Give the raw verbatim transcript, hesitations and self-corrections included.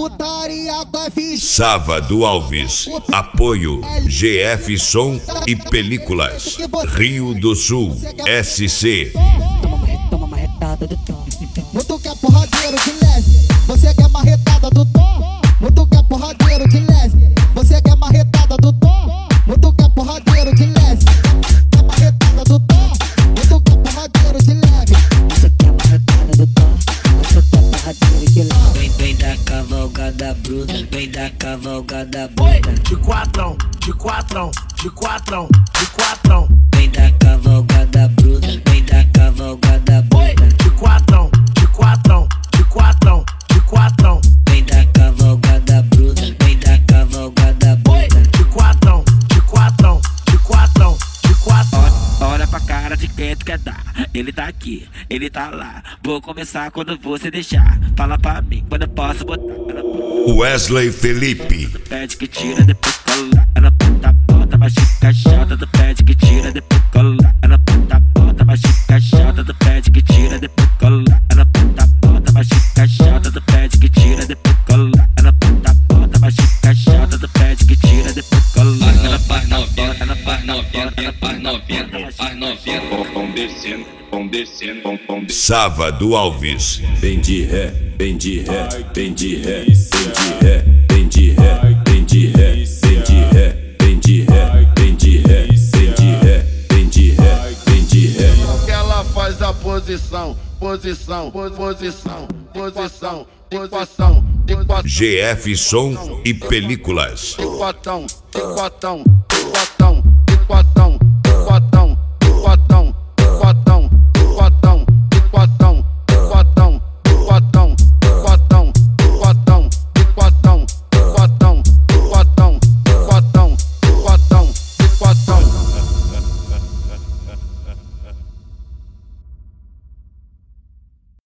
putaria com F. Sábado Alves, apoio G F Som e Películas, Rio do Sul, S C. Toma marretada do tom. Muito que é porradeiro de leste. Você quer marretada do tom. Muito que é porradeiro de leste. Você quer marretada do tom. Muito que é porradeiro de leste. Quer marretada do tom. Muito que é porradeiro de leve. Você quer marretada do tom. Você quer porradeiro de leve. Vem, vem da cavalgada bruta, vem da cavalgada bruta. De quatrão, de quatrão, de quatrão, de quatrão. Vem da cavalgada bruta, vem da cavalgada bruta. De quatrão, de quatrão, de quatrão, de quatrão. Vem da cavalgada bruta, vem da cavalgada bruta. De quatrão, de quatrão, de quatrão, de quatrão. Olha pra cara de quem tu quer dar. Ele tá aqui, ele tá lá. Vou começar quando você deixar. Fala pra mim quando eu posso botar. Wesley Felipe. Pede que tira, depois cola. Ela puta bota, mas fica chata. Do pede que tira, depois cola. Ela puta bota, mas fica chata. Do pede que tira, depois cola. Ela puta bota, mas fica chata. Do pede que tira, depois cola. Ela puta bota, mas fica chata. Do pede que tira, depois cola. Ela faz novinha, ela faz novinha, ela faz novinha, faz novinha. Vão descendo, vão descendo, vão descendo. Sábado Alves. Vem de ré, vem de ré, vem de ré, vem de ré, vem de ré, vem de ré, vem de ré, vem de ré, vem de ré, vem de ré, vem de ré, vem de ré. Ela faz a posição, posição, posição, posição, equação, equação. G F Som e Películas. Equatão, equatão.